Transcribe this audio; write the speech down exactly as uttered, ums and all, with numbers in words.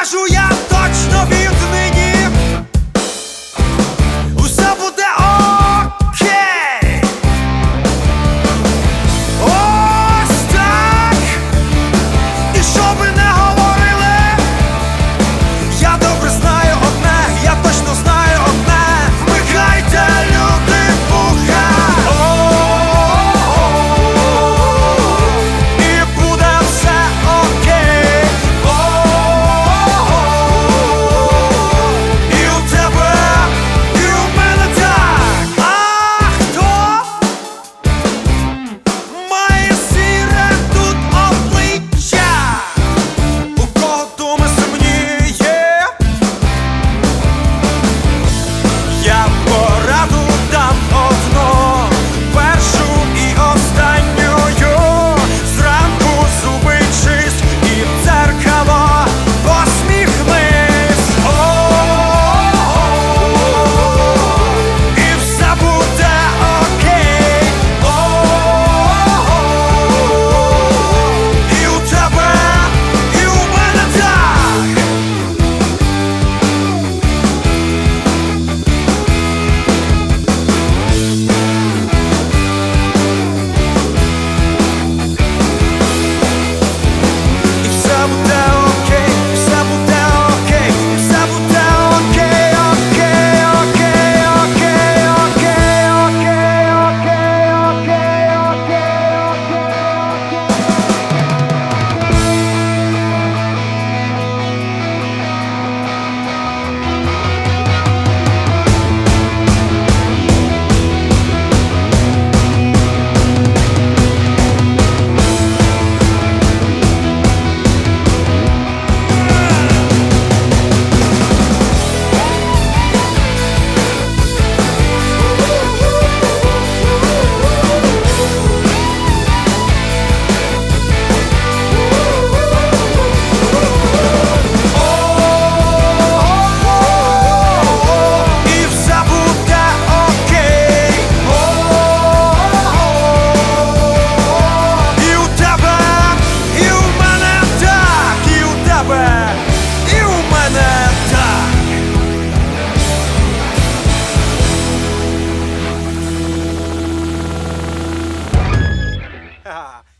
Кажу я точно віднині, усе буде окей. Ось так. І що би не говорили, я добре знаю одне, я точно знаю одне: вмикайте, люди, вуха. І буде все окей. І у тебе, і у мене так. А хто має сіре тут обличчя? У кого думи сумніє? Я пораду дам одну, першу і останньою. Зранку зуби чисть і в дзеркало посміхнись. О-о-о-о. І все буде окей. О-о-о-о. І у тебе, і у мене так. І все буде окей, і все буде окей, і все буде окей, окей, окей, окей, окей, окей, окей, окей, І все буде окей. І у тебе, і у мене так. І у тебе, і у мене так.